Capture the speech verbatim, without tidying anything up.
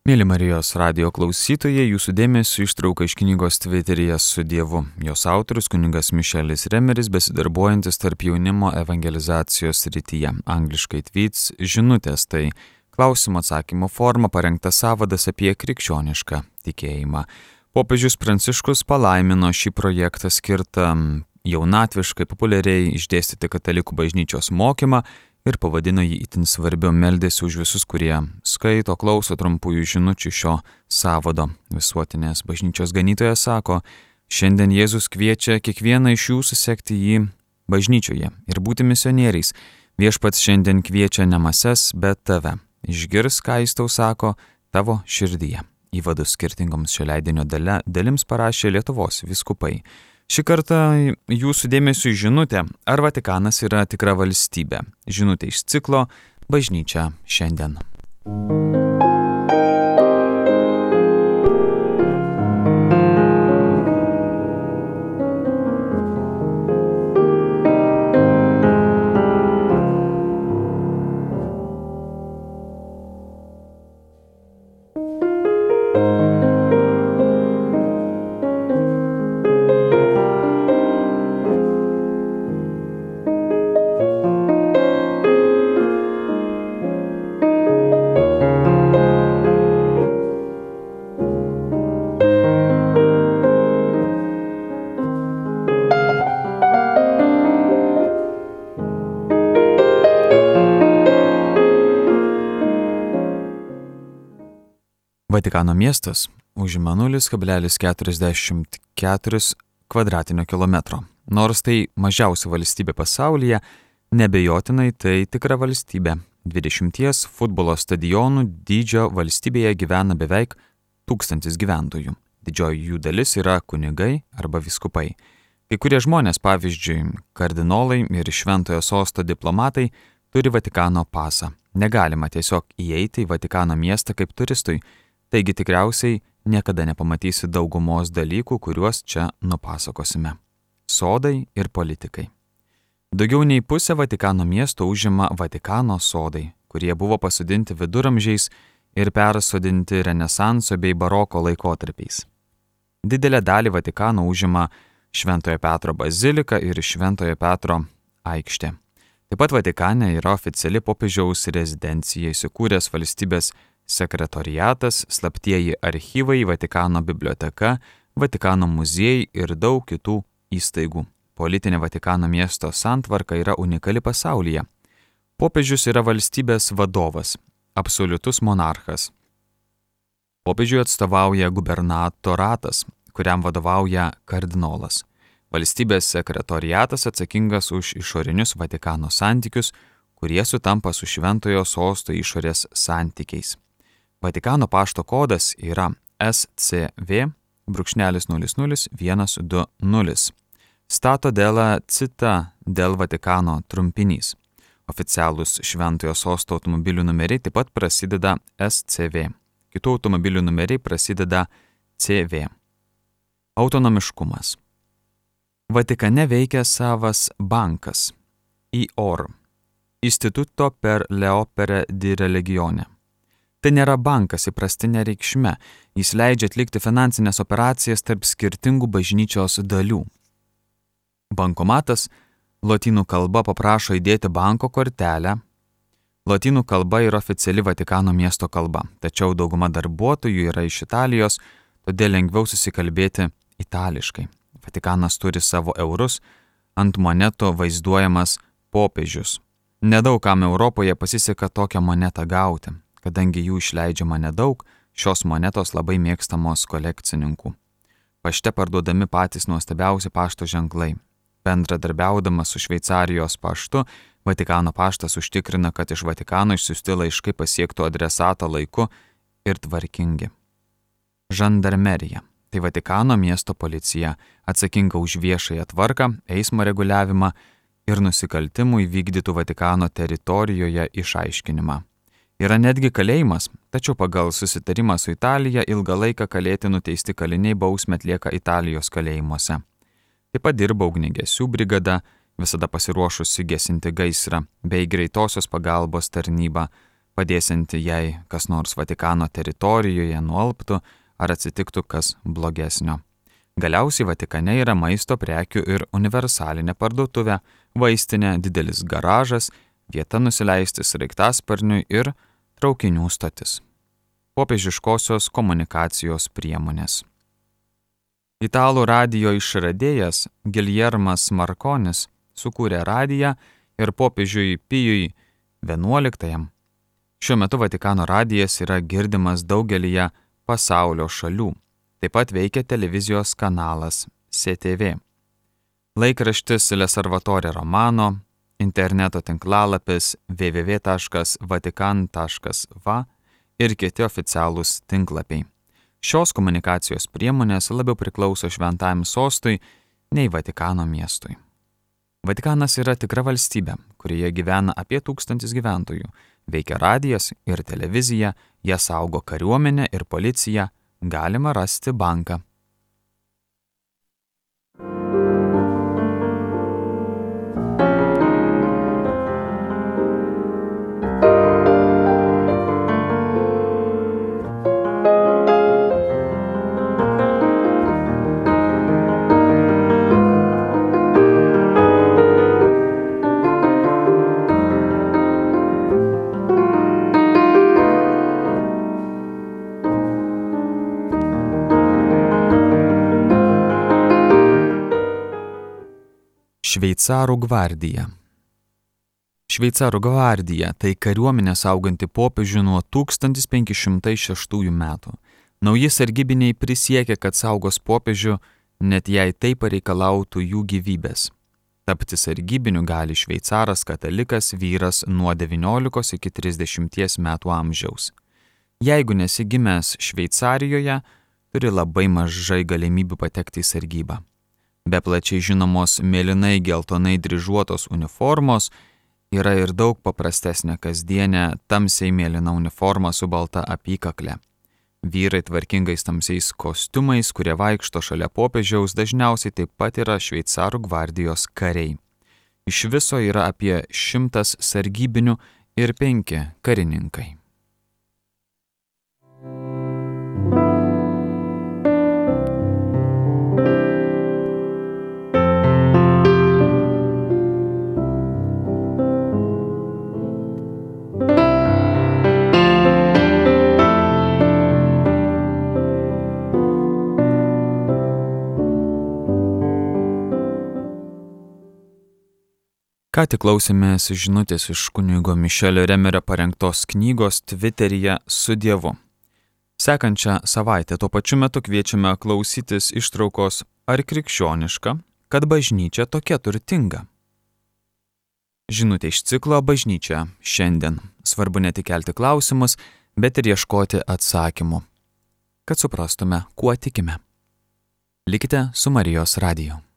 Mėly Marijos radijo klausytojai, jūsų dėmesio ištrauka iš knygos Tviteryje su Dievu. Jos autorius kunigas Mišelis Remeris, besidarbuojantis tarp jaunimo evangelizacijos srityje. Angliškai tweets žinutės, tai klausimo atsakymo forma parengtas sąvadas apie krikščionišką tikėjimą. Popiežius Pranciškus palaimino šį projektą skirtą jaunatviškai populiariai išdėstyti katalikų bažnyčios mokymą ir pavadino jį itin svarbiu, meldėsi už visus, kurie skaito, klauso trumpųjų žinučių šio sąvado. Visuotinės bažnyčios ganytojas sako, šiandien Jėzus kviečia kiekvieną iš jūsų sekti jį bažnyčioje ir būti misionieriais. Viešpats šiandien kviečia ne mases, bet tave. Išgirs, ką jis tau sako, tavo širdyje. Įvadus skirtingoms šio leidinio dalims parašė Lietuvos vyskupai. Šį kartą jūsų dėmesio žinutė, ar Vatikanas yra tikra valstybė. Žinutė iš ciklo Bažnyčia šiandien. Vatikano miestas užima nulis kablelis keturiasdešimt keturi kvadratinio kilometro. Nors tai mažiausia valstybė pasaulyje, nebejotinai tai tikra valstybė. dvidešimties futbolo stadionų dydžio valstybėje gyvena beveik tūkstantis gyventojų. Didžioji jų dalis yra kunigai arba vyskupai. Kai kurie žmonės, pavyzdžiui, kardinolai ir šventojo sosto diplomatai, turi Vatikano pasą. Negalima tiesiog įeiti į Vatikano miestą kaip turistui. Taigi tikriausiai niekada nepamatysi daugumos dalykų, kuriuos čia nupasakosime. Sodai ir politikai. Daugiau nei pusę Vatikano miesto užima Vatikano sodai, kurie buvo pasodinti viduramžiais ir persodinti Renesanso bei baroko laikotarpiais. Didelę dalį Vatikano užima Šventojo Petro bazilika ir Šventojo Petro aikštė. Taip pat Vatikane yra oficiali popiežiaus rezidencija, įsikūręs valstybės sekretoriatas, slaptieji archyvai, Vatikano biblioteka, Vatikano muziejai ir daug kitų įstaigų. Politinė Vatikano miesto santvarka yra unikali pasaulyje. Popiežius yra valstybės vadovas, absoliutus monarchas. Popiežiui atstovauja gubernatoratas, kuriam vadovauja kardinolas. Valstybės sekretoriatas atsakingas už išorinius Vatikano santykius, kurie sutampa su Šventojo sosto išorės santykiais. Vatikano pašto kodas yra S C V nulis nulis vienas du nulis. Stato della Città del Vatikano trumpinys. Oficialūs Šventojo sosto automobilių numeriai taip pat prasideda S C V. Kitų automobilių numeriai prasideda C V. Autonomiškumas. Vatikane veikia savas bankas I O R, Istituto per l'Opera di Religione. Tai nėra bankas įprastinė reikšme, jis leidžia atlikti finansinės operacijas tarp skirtingų bažnyčios dalių. Bankomatas lotynų kalba paprašo įdėti banko kortelę. Lotynų kalba yra oficiali Vatikano miesto kalba, tačiau dauguma darbuotojų yra iš Italijos, todėl lengviau susikalbėti itališkai. Vatikanas turi savo eurus, ant monetų vaizduojamas popiežius. Nedaug kam Europoje pasiseka tokią monetą gauti. Kadangi jų išleidžiama nedaug, šios monetos labai mėgstamos kolekcininkų. Pašte parduodami patys nuostabiausi pašto ženklai. Bendradarbiaudamas su Šveicarijos paštu, Vatikano paštas užtikrina, kad iš Vatikano išsiųsti laiškai pasiektų adresatą laiku ir tvarkingi. Žandarmerija. Tai Vatikano miesto policija, atsakinga už viešąją tvarką, eismo reguliavimą ir nusikaltimų įvykdytų Vatikano teritorijoje išaiškinimą. Yra netgi kalėjimas, tačiau pagal susitarimą su Italija ilgą laiką kalėti nuteisti kaliniai bausmę atlieka Italijos kalėjimuose. Taip pat dirba ugniagesių brigada, visada pasiruošusi gesinti gaisrą, bei greitosios pagalbos tarnyba, padėsianti, jei kas nors Vatikano teritorijoje nualptų ar atsitiktų kas blogesnio. Galiausiai Vatikane yra maisto prekių ir universalinė parduotuvė, vaistinė, didelis garažas, vieta nusileisti sraigtasparniui ir traukinių stotis. Popiežiškosios komunikacijos priemonės. Italų radijo išradėjas Giljermas Markonis sukūrė radiją ir popiežiui Pijui vienuoliktajam. Šiuo metu Vatikano radijas yra girdimas daugelyje pasaulio šalių. Taip pat veikia televizijos kanalas C T V. Laikraštis Le Salvatore Romano, interneto tinklalapis w w w taškas vatikan taškas va ir kiti oficialūs tinklapiai. Šios komunikacijos priemonės labiau priklauso Šventajam sostui nei Vatikano miestui. Vatikanas yra tikra valstybė, kurioje gyvena apie tūkstantis gyventojų. Veikia radijas ir televizija, ją saugo kariuomenė ir policija, galima rasti banką. Šveicarų gvardija. Šveicarų gvardija – tai kariuomenė sauganti popiežių nuo tūkstantis penki šimtai šeštųjų metų. Nauji sargybiniai prisiekė, kad saugos popiežių, net jei tai pareikalautų jų gyvybės. Tapti sargybiniu gali šveicaras katalikas vyras nuo devyniolikos iki trisdešimties metų amžiaus. Jeigu nesi gimęs Šveicarijoje, turi labai mažai galimybių patekti į sargybą. Be plačiai žinomos mėlynai geltonai dryžuotos uniformos yra ir daug paprastesnė kasdienė tamsiai mėlyna uniforma su balta apykakle. Vyrai tvarkingais tamsiais kostiumais, kurie vaikšto šalia popiežiaus, dažniausiai taip pat yra šveicarų gvardijos kariai. Iš viso yra apie šimtas sargybinių ir penki karininkai. Ką tik klausėmės žinutės iš kunigo Mišelio Remerio parengtos knygos Twitteryje Su Dievu. Sekančią savaitę tuo pačiu metu kviečiame klausytis ištraukos Ar krikščioniška, kad bažnyčia tokia turtinga? Žinutė iš ciklo Bažnyčia šiandien. Svarbu ne tik kelti klausimus, bet ir ieškoti atsakymų, kad suprastume, kuo tikime. Likite su Marijos radiju.